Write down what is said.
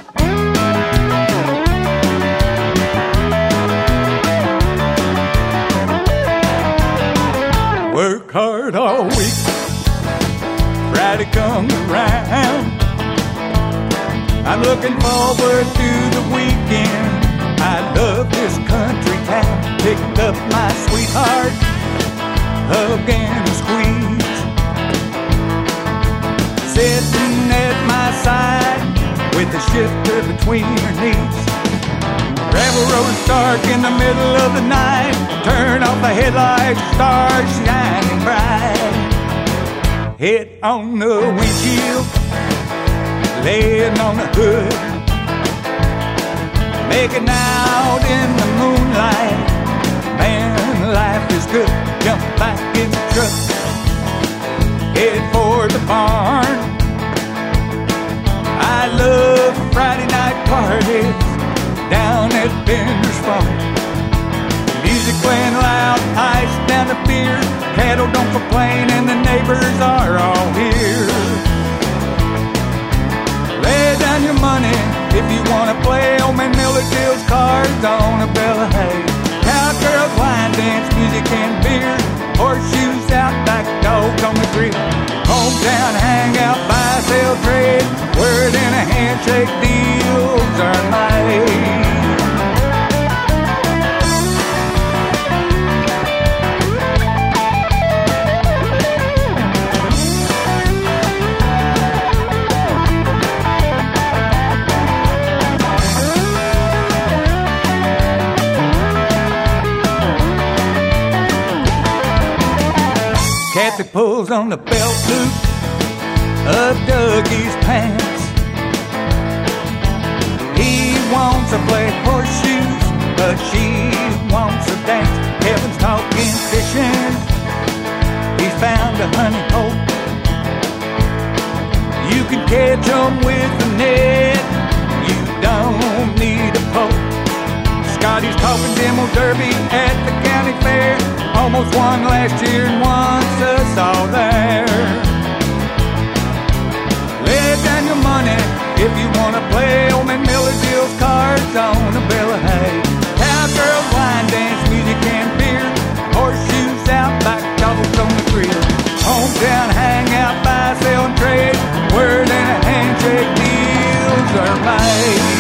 Work hard all week, Friday comes around. I'm looking forward to the weekend. I love this country town. Picked up my sweetheart, hug and squeeze. Sitting at my side with a shifter between her knees. Gravel road's dark in the middle of the night. Turn off the headlights, stars shining bright. Head on the windshield, laying on the hood, making out in the moonlight. Man, life is good. Jump back in the truck, head for the barn. I love Friday night parties down at Bender's Farm. Music playing loud, ice down the beer. Cattle don't complain and the neighbors are all here. Lay down your money if you want to play. Old man Miller deals cards on a bale of hay. Cowgirls, line dance, music and beer. Horseshoes out, back dogs on the grill. Hometown hangout, buy, sell, trade. Word and a handshake, deals are made. Kathy pulls on the belt loop of Dougie's pants. He wants to play horseshoes, but she wants to dance. Kevin's talking fishing, he's found a honey hole. You can catch 'em with a net, you don't need a pole. Scotty's talking demo derby at the county fair. Almost won last year and wants us all there. Lay down your money if you want to play. Old man Miller deals cards on a bale of hay. Cowgirls, line dance, music and beer. Horseshoes out, back dogs on the grill. Hometown hangout, buy, sell and trade. Word and a handshake, deals are made.